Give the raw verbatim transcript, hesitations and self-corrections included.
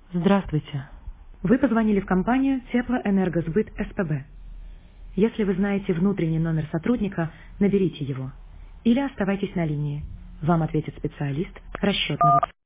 Здравствуйте. Вы позвонили в компанию Теплоэнергосбыт СПБ. Если вы знаете внутренний номер сотрудника, наберите его. Или оставайтесь на линии. Вам ответит специалист расчетного.